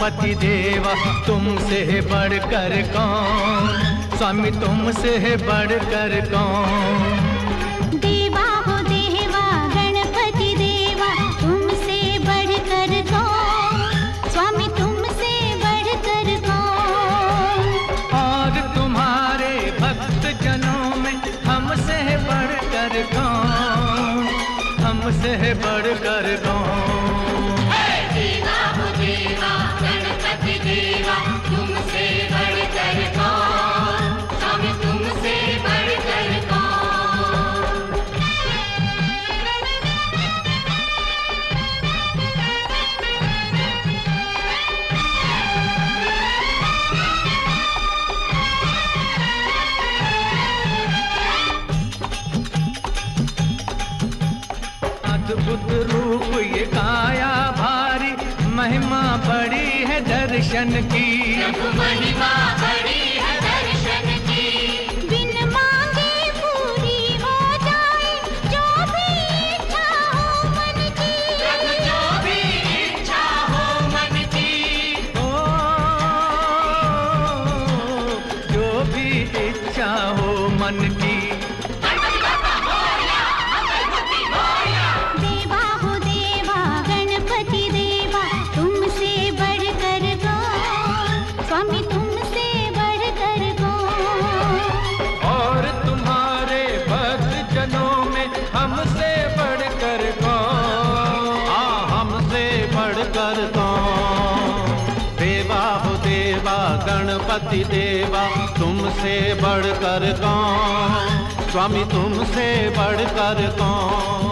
गणपति देवा तुमसे बढ़कर कौन, स्वामी तुमसे बढ़कर कौन। देवा हो देवा गणपति देवा तुमसे बढ़कर कौन, स्वामी तुमसे बढ़कर कौन। और तुम्हारे भक्त जनों में हमसे बढ़कर कौन, हमसे बढ़कर कौन। देवा हो देवा गणपति देवा तुमसे बढ़कर कौन, स्वामी तुमसे बढ़कर कौन। अद्भुत रूप ये काया भारी, महिमा बड़ी है दर्शन की, महिमा बड़ी है दर्शन की। बिन मांगे पूरी हो जाए जो भी इच्छा हो मन की, जो भी इच्छा हो मन की। ओ जो भी इच्छा हो मन की। देवा हो देवा गणपति देवा तुमसे बढ़कर कौन, स्वामी तुमसे बढ़कर कौन। और तुम्हारे भक्त जनों में हमसे बढ़कर कौन, हाँ हमसे बढ़कर कौन। देवा हो देवा गणपति देवा तुमसे बढ़कर कौन, स्वामी तुमसे बढ़कर कौन।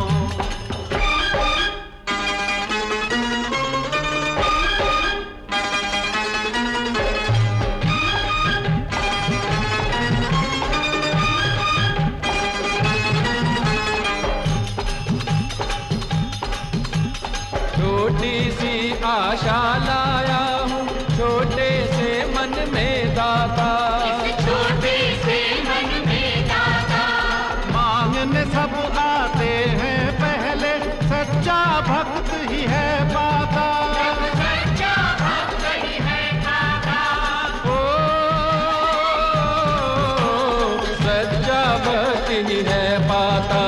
छोटी सी आशा लाया हूँ छोटे से मन में दाता, छोटे से मन में दाता। मांगने सब आते हैं पहले, सच्चा भक्त ही है पाता। सच्चा भक्त ही है पाता। ओ सच्चा भक्त ही है पाता।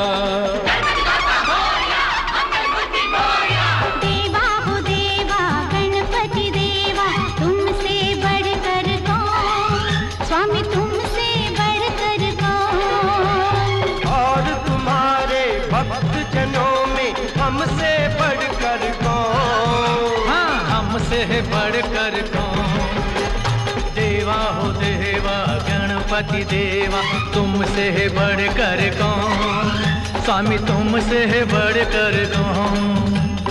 देवा हो देवा गणपति देवा तुमसे बढ़कर कौन, स्वामी तुमसे बढ़कर कौन। और तुम्हारे भक्त जनों में हमसे बढ़कर कौन, हाँ हमसे बढ़कर कौन। देवा हो देवा गणपति देवा तुमसे बढ़कर कौन, स्वामी तुमसे बढ़कर कौन।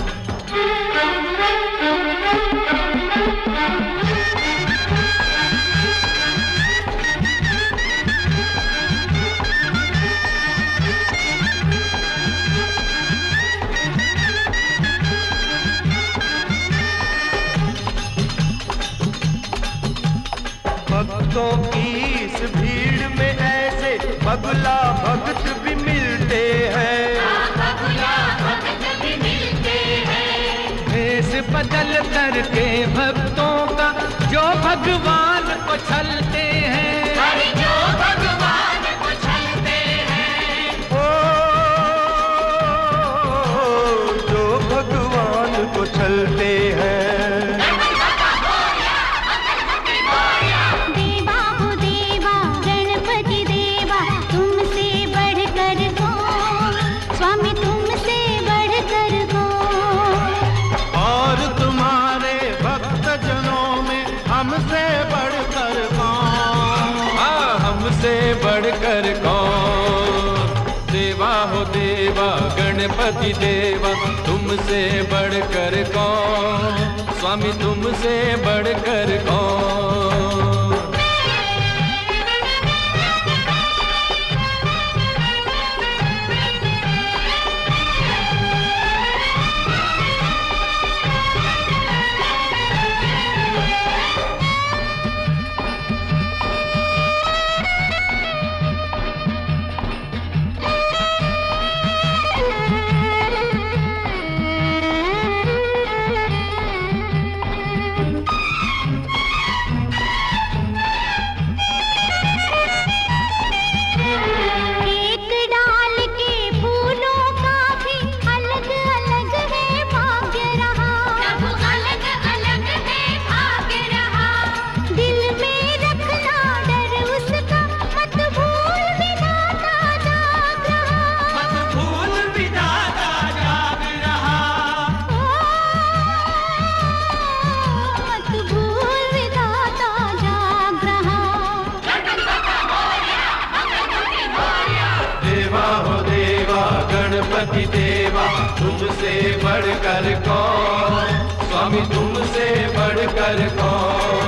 भक्तों की इस भीड़ में ऐसे बगुला भक्त भी मिलते हैं, बगुला भक्त भी मिलते हैं। भेष बदल करके भक्तों का जो भगवान को छलते हैं, अरे जो भगवान को छलते हैं। ओ जो भगवान को छलते हैं। देवा हो देवा गणपति देवा तुमसे बढ़कर कौन, स्वामी तुमसे बढ़कर कौन। और तुम्हारे भक्त जनों में हमसे बढ़कर कौन, हाँ हमसे बढ़कर कौन। देवा हो देवा गणपति देवा तुमसे बढ़कर कौन, स्वामी तुमसे बढ़कर कौन। तुमसे बढ़कर कौन, स्वामी तुमसे बढ़कर कौन।